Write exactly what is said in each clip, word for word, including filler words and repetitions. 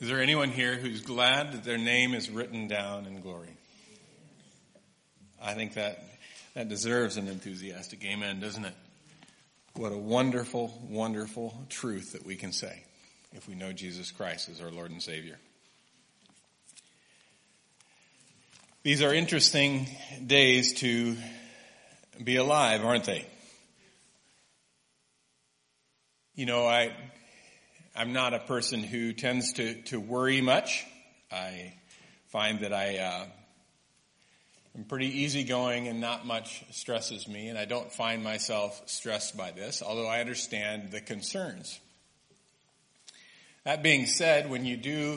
Is there anyone here who's glad that their name is written down in glory? I think that that deserves an enthusiastic amen, doesn't it? What a wonderful, wonderful truth that we can say if we know Jesus Christ as our Lord and Savior. These are interesting days to be alive, aren't they? You know, I... I'm not a person who tends to, to worry much. I find that I uh, am pretty easygoing and not much stresses me, and I don't find myself stressed by this, although I understand the concerns. That being said, when you do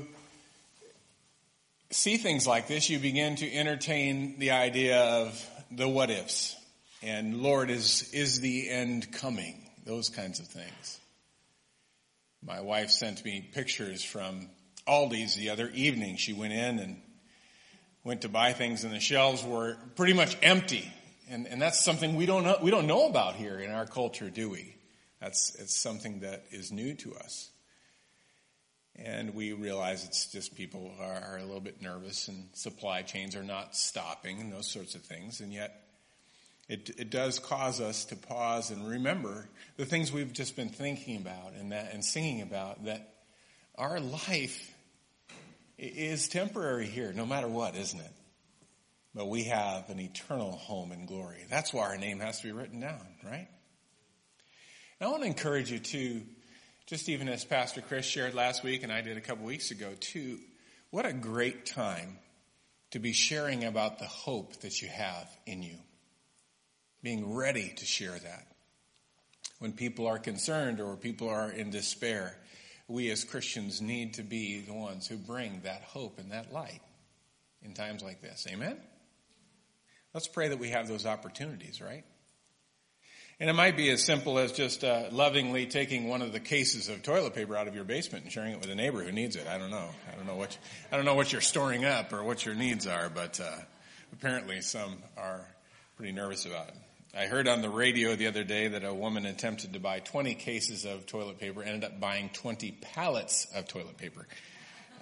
see things like this, you begin to entertain the idea of the what ifs, and Lord, is is the end coming? Those kinds of things. My wife sent me pictures from Aldi's the other evening. She went in and went to buy things, and the shelves were pretty much empty. And, and that's something we don't know, we don't know about here in our culture, do we? That's it's something that is new to us. And we realize it's just people are, are a little bit nervous, and supply chains are not stopping, and those sorts of things. And yet, It, it does cause us to pause and remember the things we've just been thinking about and that and singing about, that our life is temporary here, no matter what, isn't it? But we have an eternal home in glory. That's why our name has to be written down, right? And I want to encourage you to, just even as Pastor Chris shared last week and I did a couple weeks ago too, what a great time to be sharing about the hope that you have in you. Being ready to share that. When people are concerned or people are in despair, we as Christians need to be the ones who bring that hope and that light in times like this. Amen? Let's pray that we have those opportunities, right? And it might be as simple as just uh, lovingly taking one of the cases of toilet paper out of your basement and sharing it with a neighbor who needs it. I don't know. I don't know what you, I don't know what you're storing up or what your needs are, but uh, apparently some are pretty nervous about it. I heard on the radio the other day that a woman attempted to buy twenty cases of toilet paper, ended up buying twenty pallets of toilet paper. Uh,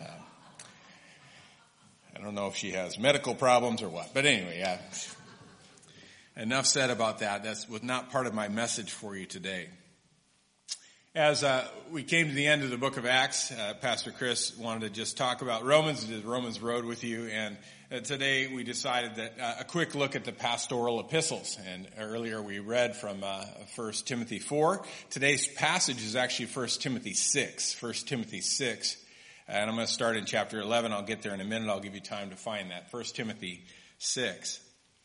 I don't know if she has medical problems or what, but anyway, yeah. Enough said about that. That was not part of my message for you today. As uh, we came to the end of the book of Acts, uh, Pastor Chris wanted to just talk about Romans, did Romans Road with you, and uh, today we decided that uh, a quick look at the pastoral epistles. And earlier we read from uh, First Timothy four. Today's passage is actually First Timothy six. First Timothy six. And I'm going to start in chapter eleven. I'll get there in a minute. I'll give you time to find that. First Timothy six.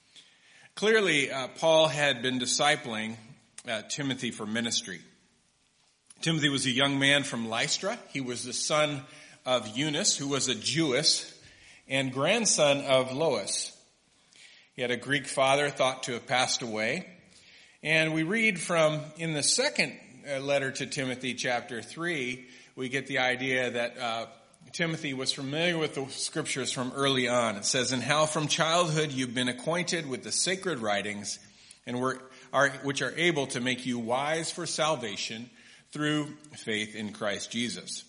Clearly, uh, Paul had been discipling uh, Timothy for ministry. Timothy was a young man from Lystra. He was the son of Eunice, who was a Jewess, and grandson of Lois. He had a Greek father thought to have passed away. And we read from, in the second letter to Timothy, chapter three, we get the idea that uh, Timothy was familiar with the scriptures from early on. It says, "And how from childhood you've been acquainted with the sacred writings, and were, are, which are able to make you wise for salvation through faith in Christ Jesus."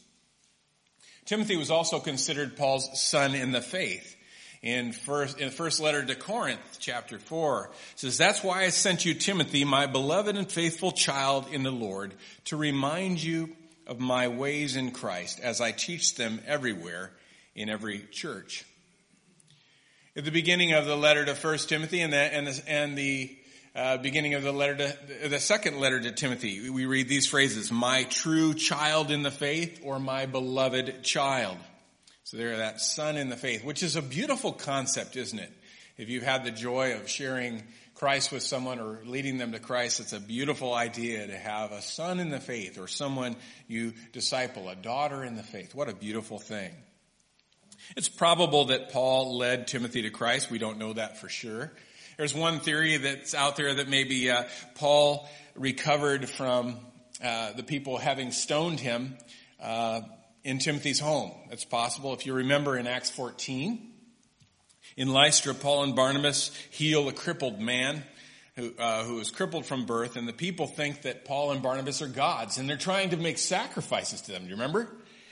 Timothy was also considered Paul's son in the faith. In first, in the first letter to Corinth, chapter four, it says, "That's why I sent you Timothy, my beloved and faithful child in the Lord, to remind you of my ways in Christ as I teach them everywhere in every church." At the beginning of the letter to First Timothy and the, and the, and the Uh, beginning of the letter to, the second letter to Timothy, we read these phrases, "my true child in the faith," or "my beloved child." So they're that son in the faith, which is a beautiful concept, isn't it? If you've had the joy of sharing Christ with someone or leading them to Christ, it's a beautiful idea to have a son in the faith or someone you disciple, a daughter in the faith. What a beautiful thing. It's probable that Paul led Timothy to Christ. We don't know that for sure. There's one theory that's out there that maybe uh, Paul recovered from uh, the people having stoned him uh, in Timothy's home. That's possible. If you remember in Acts fourteen, in Lystra, Paul and Barnabas heal a crippled man who, uh, who was crippled from birth, and the people think that Paul and Barnabas are gods, and they're trying to make sacrifices to them. Do you remember?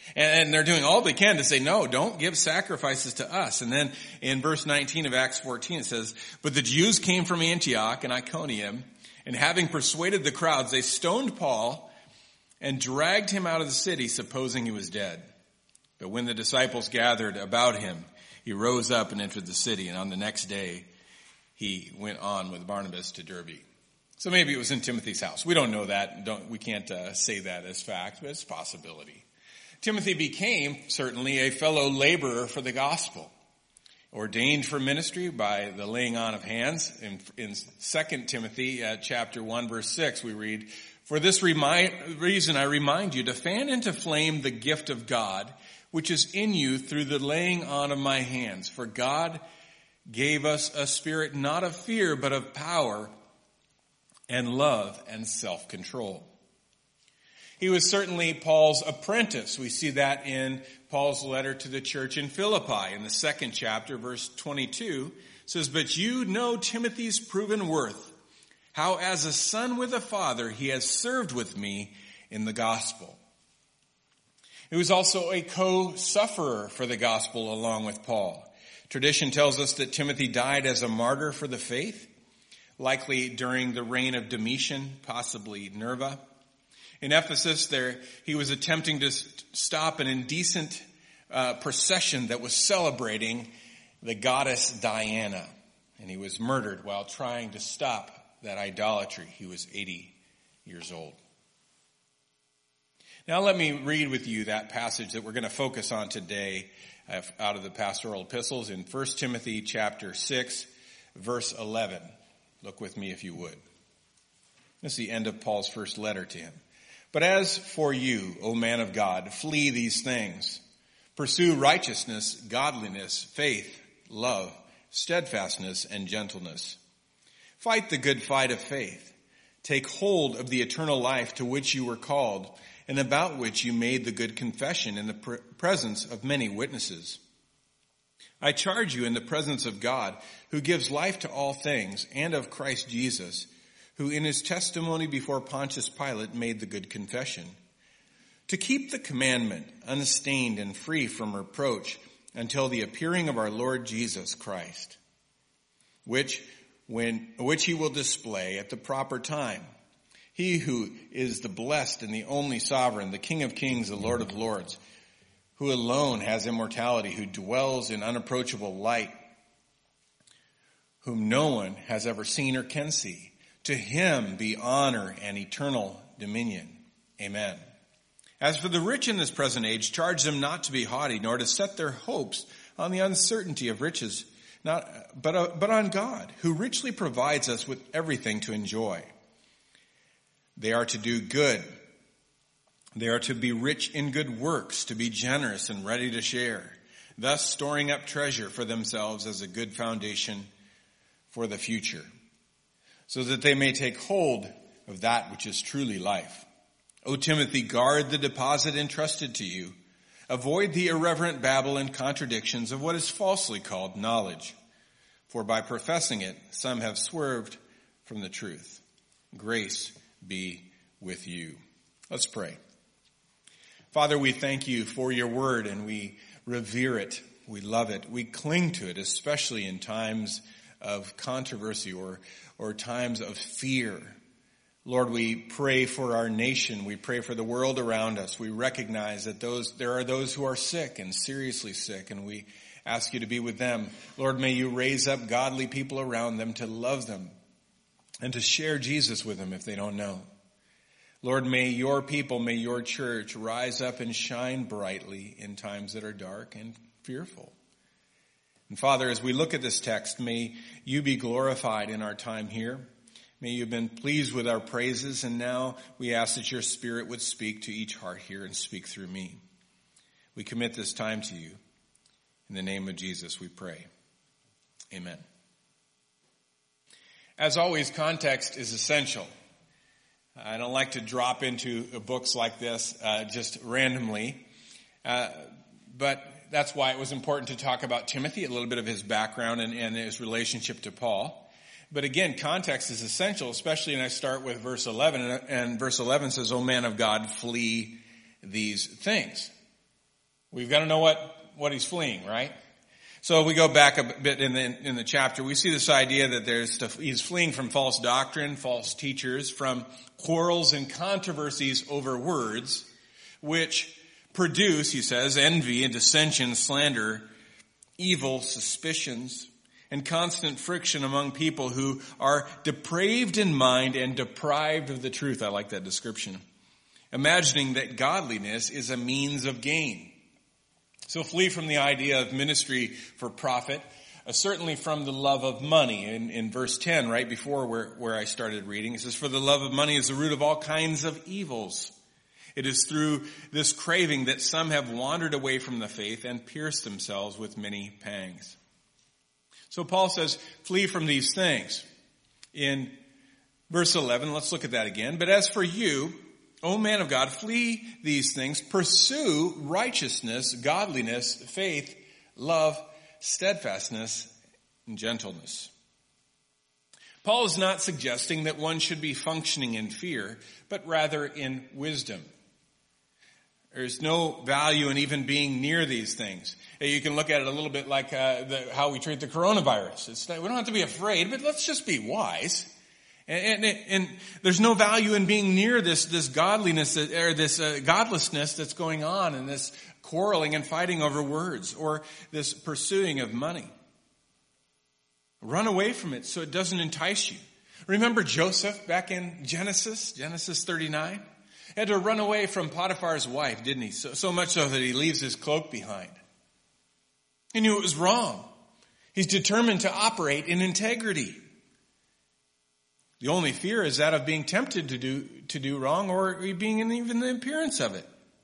And they're doing all they can to say, no, don't give sacrifices to us. And then in verse nineteen of Acts fourteen, it says, but the Jews came from Antioch and Iconium, and having persuaded the crowds, they stoned Paul and dragged him out of the city, supposing he was dead. But when the disciples gathered about him, he rose up and entered the city. And on the next day, he went on with Barnabas to Derbe. So maybe it was in Timothy's house. We don't know that. Don't, we can't uh, say that as fact, but it's a possibility. Timothy became certainly a fellow laborer for the gospel, ordained for ministry by the laying on of hands. In, in Second Timothy uh, chapter one, verse six, we read, for this remind, reason I remind you to fan into flame the gift of God, which is in you through the laying on of my hands. For God gave us a spirit not of fear, but of power and love and self-control. He was certainly Paul's apprentice. We see that in Paul's letter to the church in Philippi in the second chapter, verse twenty-two. It says, but you know Timothy's proven worth, how as a son with a father he has served with me in the gospel. He was also a co-sufferer for the gospel along with Paul. Tradition tells us that Timothy died as a martyr for the faith, likely during the reign of Domitian, possibly Nerva. In Ephesus, there he was attempting to stop an indecent uh, procession that was celebrating the goddess Diana, and he was murdered while trying to stop that idolatry. He was eighty years old. Now let me read with you that passage that we're going to focus on today uh, out of the pastoral epistles in First Timothy chapter six, verse eleven. Look with me if you would. This is the end of Paul's first letter to him. But as for you, O man of God, flee these things. Pursue righteousness, godliness, faith, love, steadfastness, and gentleness. Fight the good fight of faith. Take hold of the eternal life to which you were called, and about which you made the good confession in the pre- presence of many witnesses. I charge you in the presence of God, who gives life to all things, and of Christ Jesus, who in his testimony before Pontius Pilate made the good confession, to keep the commandment unstained and free from reproach until the appearing of our Lord Jesus Christ, which when which he will display at the proper time. He who is the blessed and the only sovereign, the King of kings, the Lord of lords, who alone has immortality, who dwells in unapproachable light, whom no one has ever seen or can see. To him be honor and eternal dominion. Amen. As for the rich in this present age, charge them not to be haughty, nor to set their hopes on the uncertainty of riches, not, but, uh, but on God, who richly provides us with everything to enjoy. They are to do good. They are to be rich in good works, to be generous and ready to share, thus storing up treasure for themselves as a good foundation for the future, so that they may take hold of that which is truly life. O Timothy, guard the deposit entrusted to you. Avoid the irreverent babble and contradictions of what is falsely called knowledge, for by professing it, some have swerved from the truth. Grace be with you. Let's pray. Father, we thank you for your word, and we revere it. We love it. We cling to it, especially in times of controversy or, or times of fear. Lord, we pray for our nation. We pray for the world around us. We recognize that those there are those who are sick and seriously sick, and we ask you to be with them. Lord, may you raise up godly people around them to love them and to share Jesus with them if they don't know. Lord, may your people, may your church rise up and shine brightly in times that are dark and fearful. And Father, as we look at this text, may you be glorified in our time here. May you have been pleased with our praises, and now we ask that your Spirit would speak to each heart here and speak through me. We commit this time to you. In the name of Jesus we pray. Amen. As always, context is essential. I don't like to drop into books like this uh, just randomly, uh, but that's why it was important to talk about Timothy, a little bit of his background and, and his relationship to Paul. But again, context is essential, especially when I start with verse eleven. And verse eleven says, O man of God, flee these things. We've got to know what, what he's fleeing, right? So we go back a bit in the, in the chapter. We see this idea that there's stuff, he's fleeing from false doctrine, false teachers, from quarrels and controversies over words, which produce, he says, envy and dissension, slander, evil suspicions, and constant friction among people who are depraved in mind and deprived of the truth. I like that description. Imagining that godliness is a means of gain. So flee from the idea of ministry for profit, uh, certainly from the love of money. In, in verse ten, right before where, where I started reading, it says, "For the love of money is the root of all kinds of evils. It is through this craving that some have wandered away from the faith and pierced themselves with many pangs." So Paul says, flee from these things. In verse eleven, let's look at that again. "But as for you, O man of God, flee these things, pursue righteousness, godliness, faith, love, steadfastness, and gentleness." Paul is not suggesting that one should be functioning in fear, but rather in wisdom. There's no value in even being near these things. You can look at it a little bit like uh, the, how we treat the coronavirus. It's not, we don't have to be afraid, but let's just be wise. And, and, and there's no value in being near this, this godliness or this uh, godlessness that's going on, and this quarreling and fighting over words, or this pursuing of money. Run away from it so it doesn't entice you. Remember Joseph back in Genesis, Genesis thirty-nine? He had to run away from Potiphar's wife, didn't he? So, so much so that he leaves his cloak behind. He knew it was wrong. He's determined to operate in integrity. The only fear is that of being tempted to do to do wrong, or being in even the appearance of it.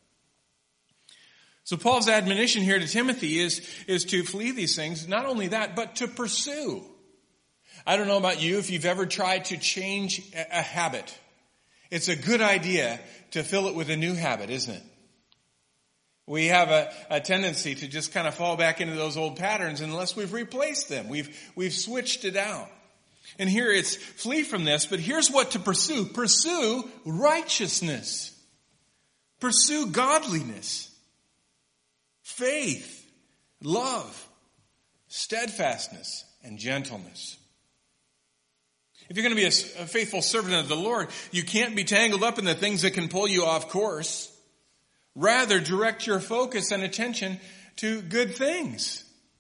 So Paul's admonition here to Timothy is, is to flee these things. Not only that, but to pursue. I don't know about you, if you've ever tried to change a, a habit. It's a good idea to fill it with a new habit, isn't it? We have a, a tendency to just kind of fall back into those old patterns unless we've replaced them. We've, we've switched it out. And here it's flee from this, but here's what to pursue. Pursue righteousness. Pursue godliness. Faith, love, steadfastness, and gentleness. If you're going to be a, a faithful servant of the Lord, you can't be tangled up in the things that can pull you off course. Rather, direct your focus and attention to good things.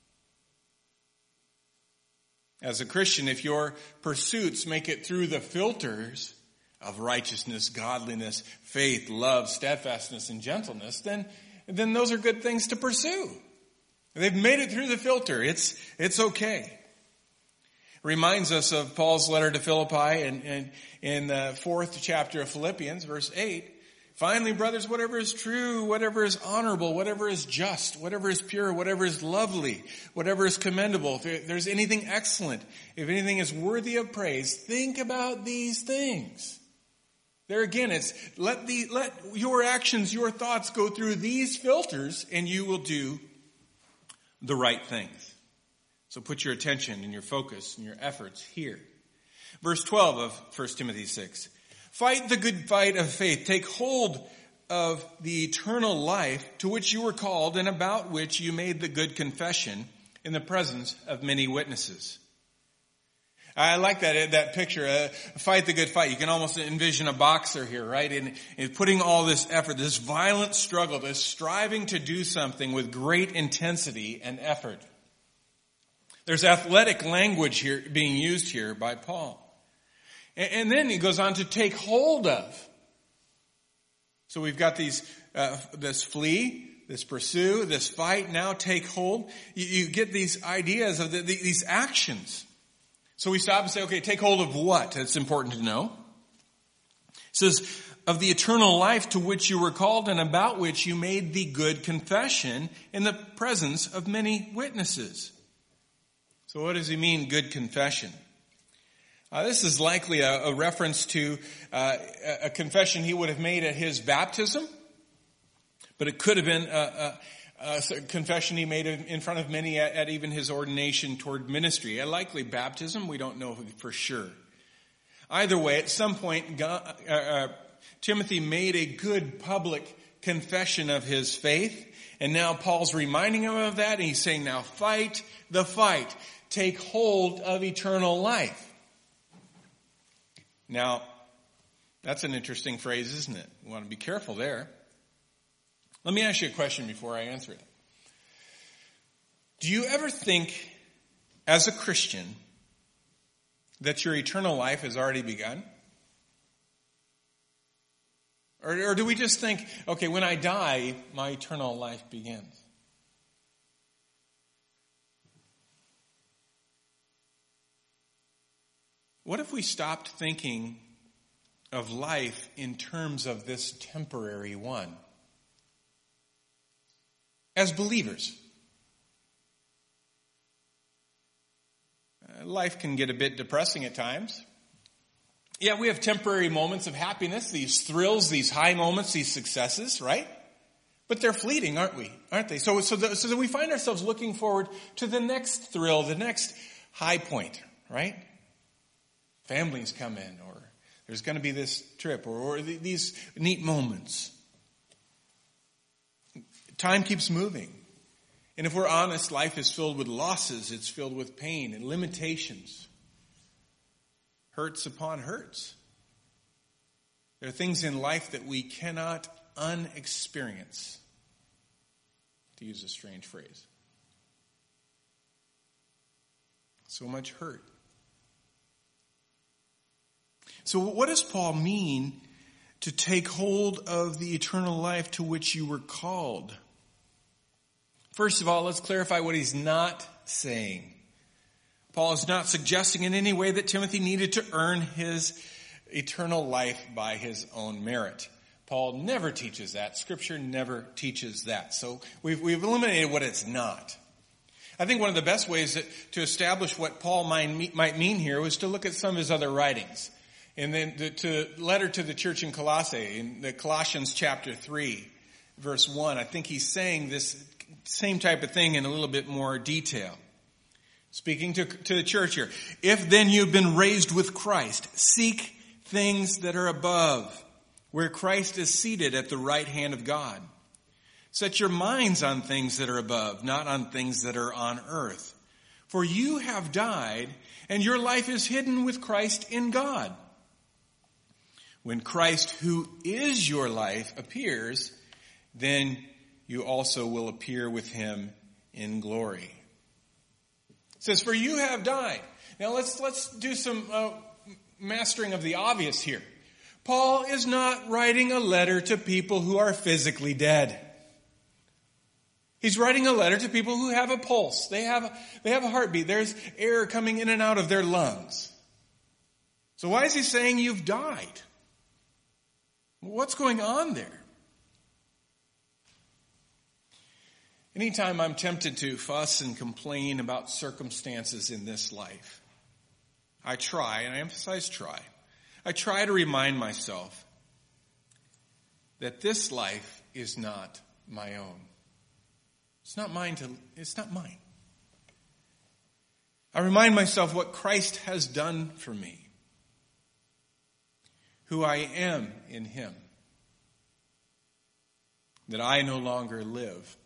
As a Christian, if your pursuits make it through the filters of righteousness, godliness, faith, love, steadfastness, and gentleness, then, then those are good things to pursue. They've made it through the filter. It's, it's okay. Reminds us of Paul's letter to Philippi in, in, in the fourth chapter of Philippians, verse eight. "Finally, brothers, whatever is true, whatever is honorable, whatever is just, whatever is pure, whatever is lovely, whatever is commendable, if there's anything excellent, if anything is worthy of praise, think about these things." There again, it's let the let your actions, your thoughts go through these filters, and you will do the right things. So put your attention and your focus and your efforts here. Verse twelve of First Timothy six. "Fight the good fight of faith. Take hold of the eternal life to which you were called and about which you made the good confession in the presence of many witnesses." I like that that picture. Uh, fight the good fight. You can almost envision a boxer here, right? And, and putting all this effort, this violent struggle, this striving to do something with great intensity and effort. There's athletic language here being used here by Paul. And, and then he goes on to take hold of. So we've got these, uh, this flee, this pursue, this fight, now take hold. You, you get these ideas of the, the, these actions. So we stop and say, okay, take hold of what? That's important to know. It says, of the eternal life to which you were called and about which you made the good confession in the presence of many witnesses. So what does he mean, good confession? Uh, this is likely a, a reference to uh, a confession he would have made at his baptism, but it could have been a, a, a confession he made in front of many at, at even his ordination toward ministry. A likely baptism, we don't know for sure. Either way, at some point, God, uh, uh, Timothy made a good public confession of his faith. And now Paul's reminding him of that, and he's saying, now fight the fight. Take hold of eternal life. Now, that's an interesting phrase, isn't it? We want to be careful there. Let me ask you a question before I answer it. Do you ever think, as a Christian, that your eternal life has already begun? Or, or do we just think, okay, when I die, my eternal life begins? What if we stopped thinking of life in terms of this temporary one? As believers, uh, life can get a bit depressing at times. Yeah, we have temporary moments of happiness, these thrills, these high moments, these successes, right? But they're fleeting, aren't we? Aren't they? So, so, the, so that we find ourselves looking forward to the next thrill, the next high point, right? Families come in, or there's going to be this trip, or, or these neat moments. Time keeps moving. And if we're honest, life is filled with losses. It's filled with pain and limitations. Hurts upon hurts. There are things in life that we cannot unexperience, to use a strange phrase. So much hurt. So what does Paul mean to take hold of the eternal life to which you were called? First of all, let's clarify what he's not saying. Paul is not suggesting in any way that Timothy needed to earn his eternal life by his own merit. Paul never teaches that. Scripture never teaches that. So we've, we've eliminated what it's not. I think one of the best ways that, to establish what Paul might, might mean here was to look at some of his other writings. And then the to, letter to the church in Colossae, in the Colossians chapter three, verse one, I think he's saying this same type of thing in a little bit more detail. Speaking to, to the church here. If then you've been raised with Christ, seek things that are above, where Christ is seated at the right hand of God. Set your minds on things that are above, not on things that are on earth. For you have died, and your life is hidden with Christ in God. When Christ, who is your life, appears, then you also will appear with him in glory. It says, for you have died. Now let's let's do some uh, mastering of the obvious here. Paul is not writing a letter to people who are physically dead. He's writing a letter to people who have a pulse. They have a, they have a heartbeat. There's air coming in and out of their lungs. So why is he saying you've died? What's going on there? Anytime I'm tempted to fuss and complain about circumstances in this life, I try, and I emphasize try, I try to remind myself that this life is not my own. It's not mine to, it's not mine. I remind myself what Christ has done for me, who I am in him, that I no longer live.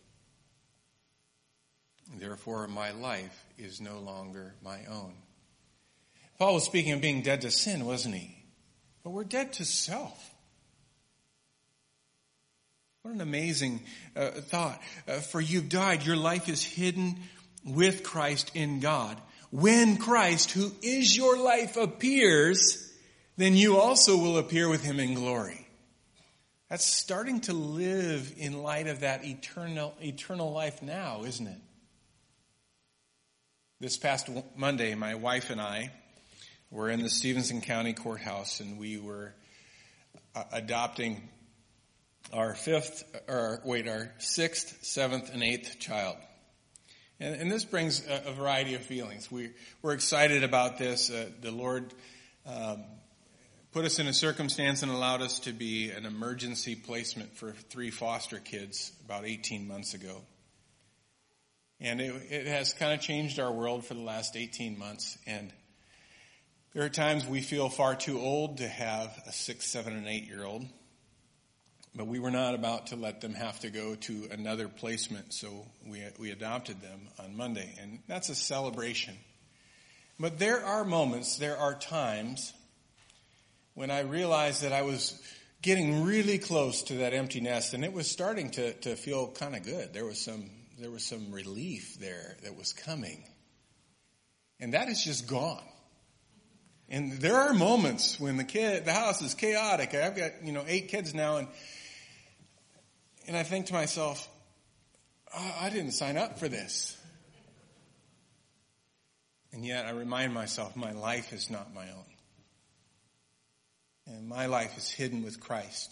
Therefore, my life is no longer my own. Paul was speaking of being dead to sin, wasn't he? But we're dead to self. What an amazing uh, thought. Uh, for you've died, your life is hidden with Christ in God. When Christ, who is your life, appears, then you also will appear with him in glory. That's starting to live in light of that eternal, eternal life now, isn't it? This past Monday, my wife and I were in the Stevenson County Courthouse, and we were uh, adopting our fifth, or wait, our sixth, seventh, and eighth child. And, and this brings a, a variety of feelings. We, we're excited about this. Uh, the Lord um, put us in a circumstance and allowed us to be an emergency placement for three foster kids about eighteen months ago. And it, it has kind of changed our world for the last eighteen months. And there are times we feel far too old to have a six, seven, and eight-year-old. But we were not about to let them have to go to another placement, so we we adopted them on Monday, and that's a celebration. But there are moments, there are times when I realized that I was getting really close to that empty nest, and it was starting to, to feel kind of good. There was some there was some relief there that was coming. And that is just gone. And there are moments when the kid the house is chaotic. I've got, you know, eight kids now, and and I think to myself, oh, I didn't sign up for this. And yet I remind myself my life is not my own. And my life is hidden with Christ.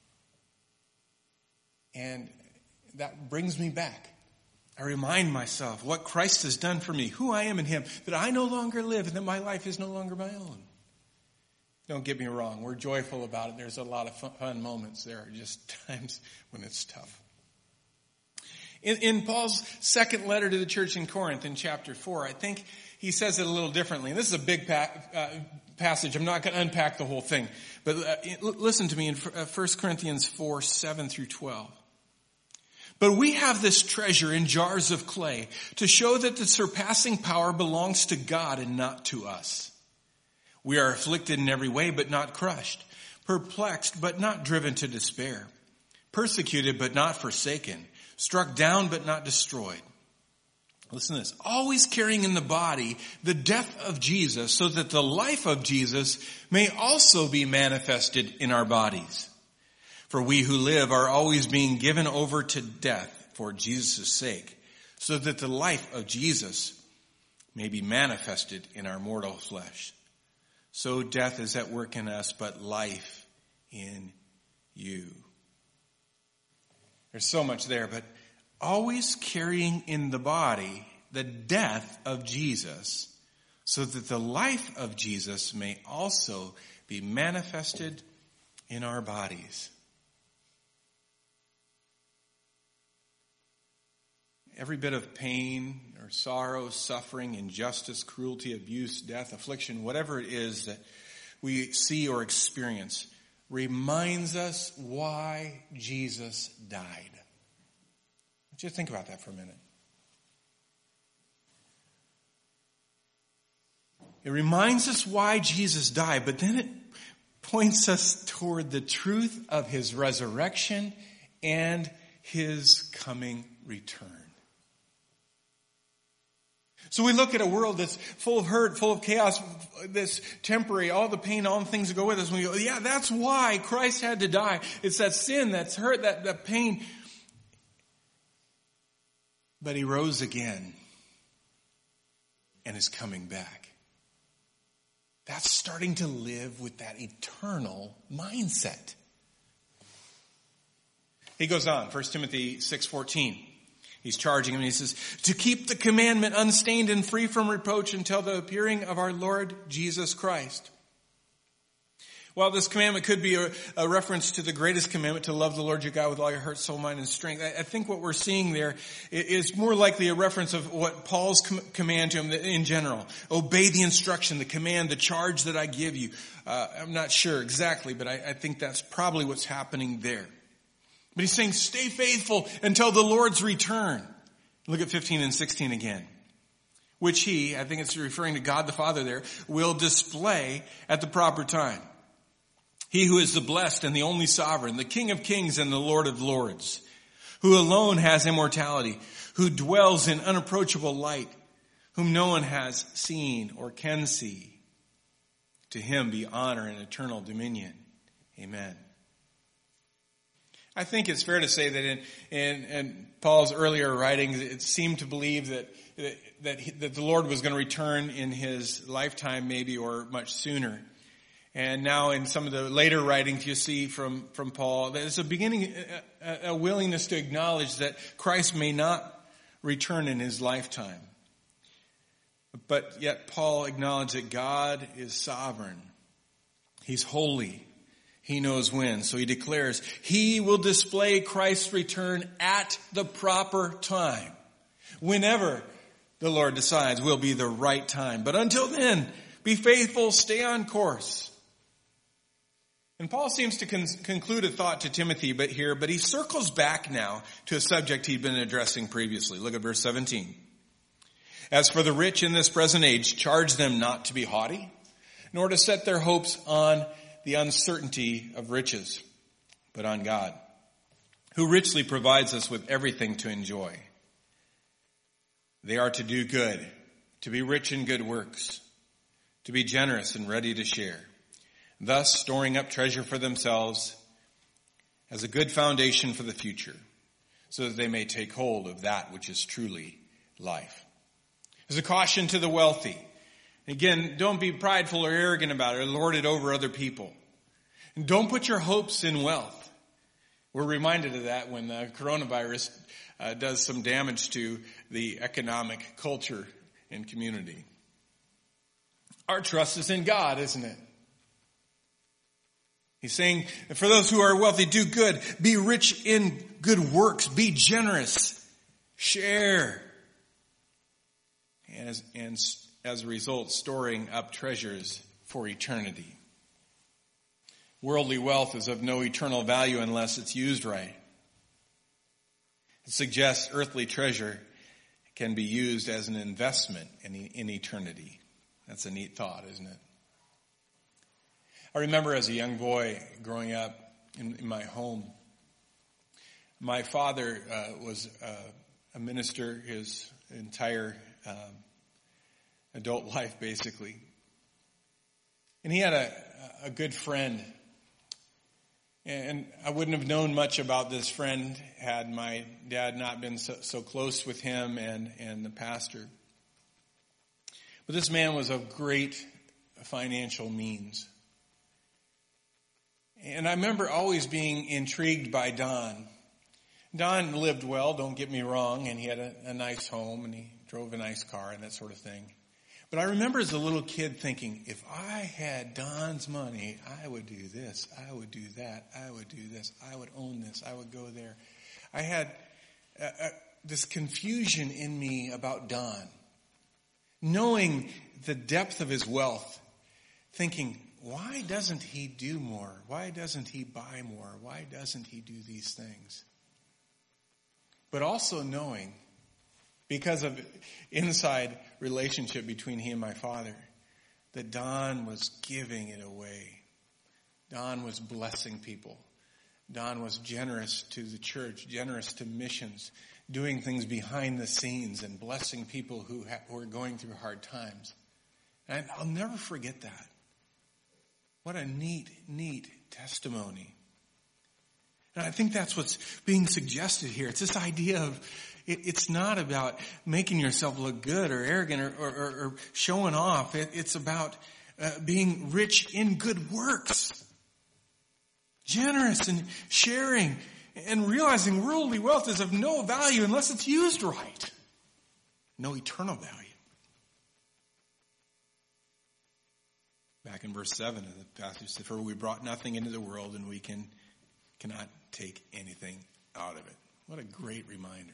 And that brings me back. I remind myself what Christ has done for me, who I am in Him, that I no longer live and that my life is no longer my own. Don't get me wrong. We're joyful about it. There's a lot of fun moments. There are just times when it's tough. In, in Paul's second letter to the church in Corinth in chapter four, I think he says it a little differently. And this is a big pa- uh, passage. I'm not going to unpack the whole thing. But uh, listen to me in First Corinthians four, seven through twelve. But we have this treasure in jars of clay to show that the surpassing power belongs to God and not to us. We are afflicted in every way, but not crushed. Perplexed, but not driven to despair. Persecuted, but not forsaken. Struck down, but not destroyed. Listen to this. Always carrying in the body the death of Jesus, so that the life of Jesus may also be manifested in our bodies. For we who live are always being given over to death for Jesus' sake, so that the life of Jesus may be manifested in our mortal flesh. So death is at work in us, but life in you. There's so much there, but always carrying in the body the death of Jesus, so that the life of Jesus may also be manifested in our bodies. Every bit of pain or sorrow, suffering, injustice, cruelty, abuse, death, affliction, whatever it is that we see or experience, reminds us why Jesus died. Just think about that for a minute. It reminds us why Jesus died, but then it points us toward the truth of His resurrection and His coming return. So we look at a world that's full of hurt, full of chaos, that's temporary, all the pain, all the things that go with us. And we go, yeah, that's why Christ had to die. It's that sin, that's hurt, that, that pain. But He rose again and is coming back. That's starting to live with that eternal mindset. He goes on, First Timothy six fourteen. He's charging him and he says, to keep the commandment unstained and free from reproach until the appearing of our Lord Jesus Christ. While this commandment could be a, a reference to the greatest commandment, to love the Lord your God with all your heart, soul, mind, and strength, I, I think what we're seeing there is more likely a reference of what Paul's com- command to him in general. Obey the instruction, the command, the charge that I give you. Uh, I'm not sure exactly, but I, I think that's probably what's happening there. But he's saying, stay faithful until the Lord's return. Look at fifteen and sixteen again. Which He, I think it's referring to God the Father there, will display at the proper time. He who is the blessed and the only sovereign, the King of kings and the Lord of lords, who alone has immortality, who dwells in unapproachable light, whom no one has seen or can see. To Him be honor and eternal dominion. Amen. I think it's fair to say that in, in, in Paul's earlier writings, it seemed to believe that that, he, that the Lord was going to return in His lifetime, maybe, or much sooner. And now in some of the later writings you see from, from Paul, there's a beginning, a, a willingness to acknowledge that Christ may not return in His lifetime. But yet Paul acknowledged that God is sovereign. He's holy. He knows when. So he declares, He will display Christ's return at the proper time. Whenever the Lord decides will be the right time. But until then, be faithful, stay on course. And Paul seems to con- conclude a thought to Timothy but here, but he circles back now to a subject he'd been addressing previously. Look at verse seventeen. As for the rich in this present age, charge them not to be haughty, nor to set their hopes on the uncertainty of riches, but on God, who richly provides us with everything to enjoy. They are to do good, to be rich in good works, to be generous and ready to share, thus storing up treasure for themselves as a good foundation for the future, so that they may take hold of that which is truly life. As a caution to the wealthy. Again, don't be prideful or arrogant about it or lord it over other people. And don't put your hopes in wealth. We're reminded of that when the coronavirus uh, does some damage to the economic culture and community. Our trust is in God, isn't it? He's saying, for those who are wealthy, do good, be rich in good works, be generous, share. And as, and as a result, storing up treasures for eternity. Worldly wealth is of no eternal value unless it's used right. It suggests earthly treasure can be used as an investment in, in eternity. That's a neat thought, isn't it? I remember as a young boy growing up in, in my home, my father uh, was uh, a minister his entire um, adult life, basically. And he had a, a good friend. And I wouldn't have known much about this friend had my dad not been so, so close with him and, and the pastor. But this man was of great financial means. And I remember always being intrigued by Don. Don lived well, don't get me wrong, and he had a, a nice home and he drove a nice car and that sort of thing. But I remember as a little kid thinking, if I had Don's money, I would do this, I would do that, I would do this, I would own this, I would go there. I had uh, uh, this confusion in me about Don. Knowing the depth of his wealth, thinking, why doesn't he do more? Why doesn't he buy more? Why doesn't he do these things? But also knowing, because of inside relationship between he and my father, that Don was giving it away. Don was blessing people. Don was generous to the church, generous to missions, doing things behind the scenes and blessing people who ha- were going through hard times. And I'll never forget that. What a neat, neat testimony. And I think that's what's being suggested here. It's this idea of it, it's not about making yourself look good or arrogant or, or, or showing off. It, it's about uh, being rich in good works. Generous and sharing and realizing worldly wealth is of no value unless it's used right. No eternal value. Back in verse seven of the passage, for we brought nothing into the world and we can cannot take anything out of it. What a great reminder.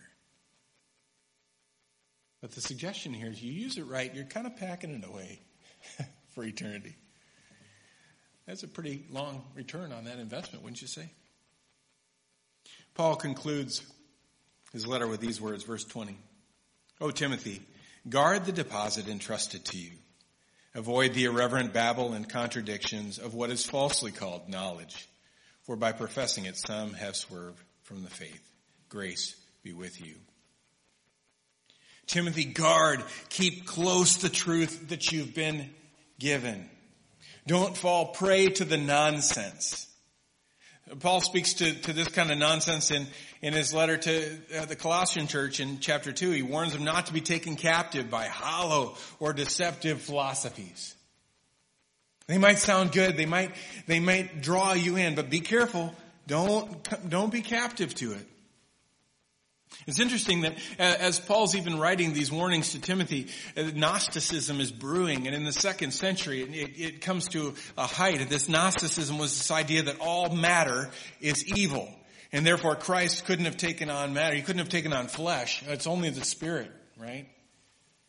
But the suggestion here is you use it right, you're kind of packing it away for eternity. That's a pretty long return on that investment, wouldn't you say? Paul concludes his letter with these words, verse twenty. O Timothy, guard the deposit entrusted to you. Avoid the irreverent babble and contradictions of what is falsely called knowledge. For by professing it, some have swerved from the faith. Grace be with you. Timothy, guard, keep close the truth that you've been given. Don't fall prey to the nonsense. Paul speaks to, to this kind of nonsense in, in his letter to uh, the Colossian church in chapter two. He warns them not to be taken captive by hollow or deceptive philosophies. They might sound good. They might, they might draw you in, but be careful. Don't, don't be captive to it. It's interesting that as Paul's even writing these warnings to Timothy, Gnosticism is brewing. And in the second century, it, it comes to a height. This Gnosticism was this idea that all matter is evil. And therefore Christ couldn't have taken on matter. He couldn't have taken on flesh. It's only the Spirit, right?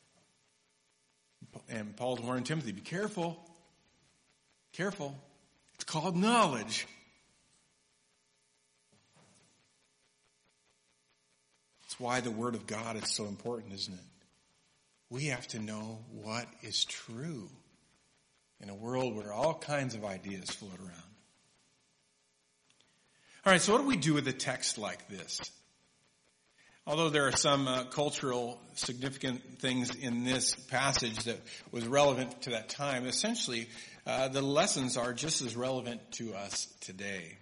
And Paul's warning Timothy, be careful. Careful. It's called knowledge. That's why the Word of God is so important, isn't it? We have to know what is true in a world where all kinds of ideas float around. All right, so what do we do with a text like this? Although there are some uh, cultural significant things in this passage that was relevant to that time, essentially uh, the lessons are just as relevant to us today.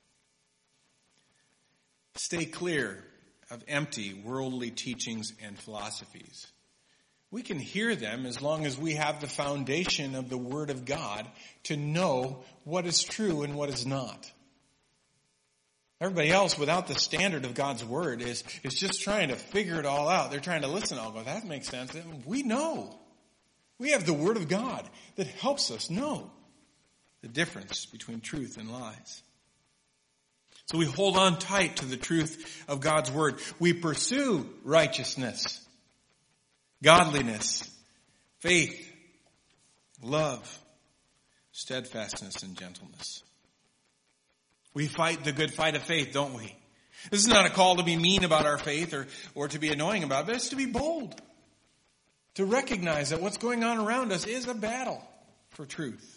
Stay clear of empty worldly teachings and philosophies. We can hear them as long as we have the foundation of the Word of God to know what is true and what is not. Everybody else, without the standard of God's Word, is, is just trying to figure it all out. They're trying to listen. I'll go, that makes sense. We know. We have the Word of God that helps us know the difference between truth and lies. So we hold on tight to the truth of God's Word. We pursue righteousness, godliness, faith, love, steadfastness, and gentleness. We fight the good fight of faith, don't we? This is not a call to be mean about our faith or, or to be annoying about it, but it's to be bold. To recognize that what's going on around us is a battle for truth.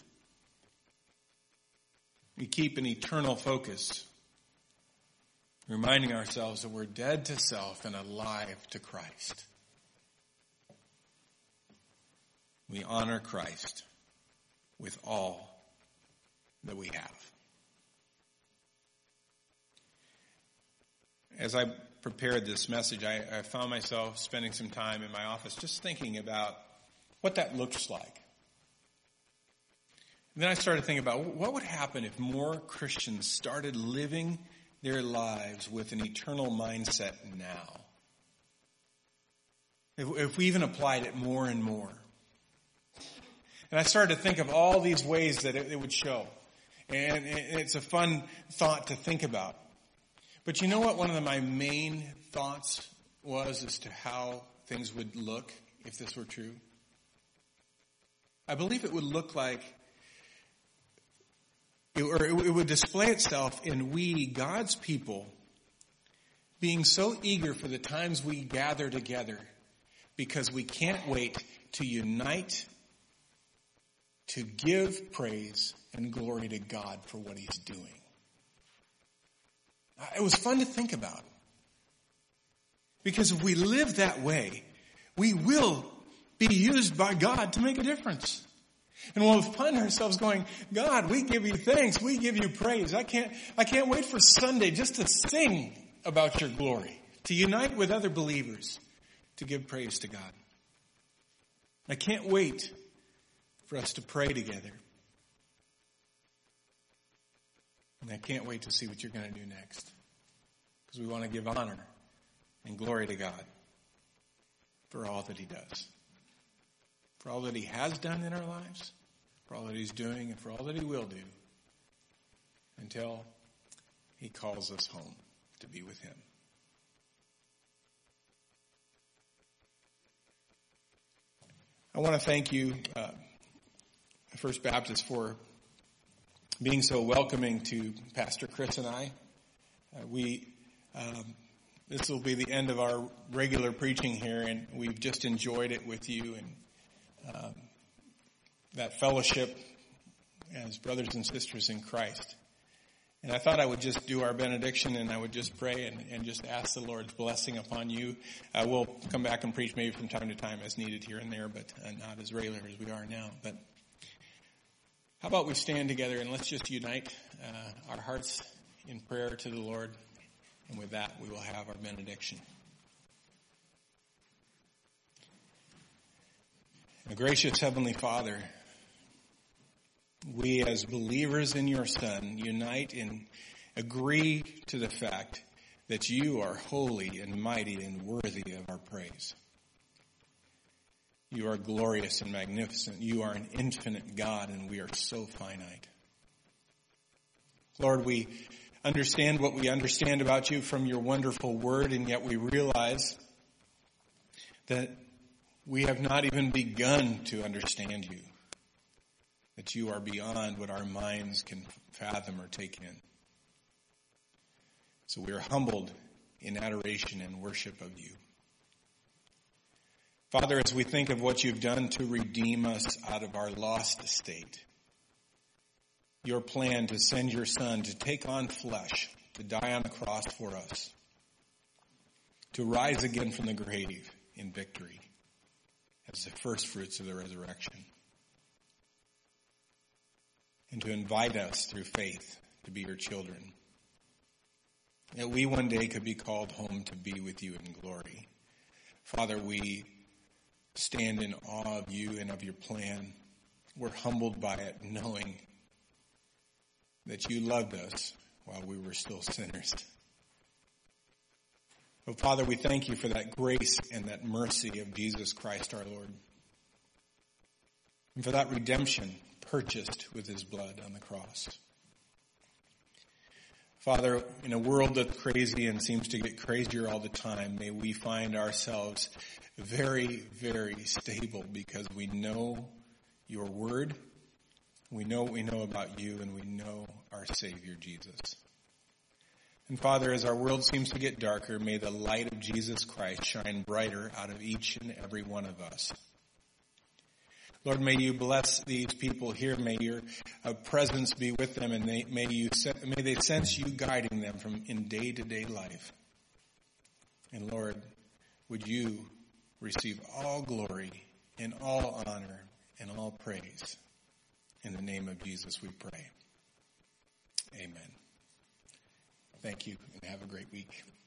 We keep an eternal focus, reminding ourselves that we're dead to self and alive to Christ. We honor Christ with all that we have. As I prepared this message, I, I found myself spending some time in my office just thinking about what that looks like. And then I started thinking about what would happen if more Christians started living their lives with an eternal mindset now. If, if we even applied it more and more. And I started to think of all these ways that it, it would show. And it's a fun thought to think about. But you know what one of the, my main thoughts was as to how things would look if this were true? I believe it would look like, it, or it, it would display itself in we, God's people, being so eager for the times we gather together because we can't wait to unite, to give praise and glory to God for what He's doing. It was fun to think about. Because if we live that way, we will be used by God to make a difference. And we'll find ourselves going, God, we give you thanks. We give you praise. I can't, I can't wait for Sunday just to sing about your glory, to unite with other believers, to give praise to God. I can't wait for us to pray together. And I can't wait to see what you're going to do next. Because we want to give honor and glory to God for all that He does. For all that He has done in our lives, for all that He's doing, and for all that He will do. Until He calls us home to be with Him. I want to thank you, uh, First Baptist, for being so welcoming to Pastor Chris and I. Uh, we, um, this will be the end of our regular preaching here, and we've just enjoyed it with you and um, that fellowship as brothers and sisters in Christ. And I thought I would just do our benediction, and I would just pray and, and just ask the Lord's blessing upon you. Uh, we'll come back and preach maybe from time to time as needed here and there, but uh, not as regular as we are now. But how about we stand together and let's just unite uh, our hearts in prayer to the Lord. And with that, we will have our benediction. A gracious Heavenly Father, we as believers in your Son unite and agree to the fact that you are holy and mighty and worthy of our praise. You are glorious and magnificent. You are an infinite God, and we are so finite. Lord, we understand what we understand about you from your wonderful word, and yet we realize that we have not even begun to understand you. that you are beyond what our minds can fathom or take in. So we are humbled in adoration and worship of you. Father, as we think of what you've done to redeem us out of our lost estate, your plan to send your Son to take on flesh, to die on the cross for us, to rise again from the grave in victory as the first fruits of the resurrection, and to invite us through faith to be your children, that we one day could be called home to be with you in glory. Father, we stand in awe of you and of your plan. We're humbled by it, knowing that you loved us while we were still sinners. But Father, we thank you for that grace and that mercy of Jesus Christ our Lord, and for that redemption purchased with his blood on the cross. Father, in a world that's crazy and seems to get crazier all the time, may we find ourselves very, very stable because we know your word, we know what we know about you, and we know our Savior Jesus. And Father, as our world seems to get darker, may the light of Jesus Christ shine brighter out of each and every one of us. Lord, may you bless these people here. May your uh, presence be with them, and they, may you may they sense you guiding them from in day-to-day life. And Lord, would you receive all glory and all honor and all praise. In the name of Jesus we pray. Amen. Thank you, and have a great week.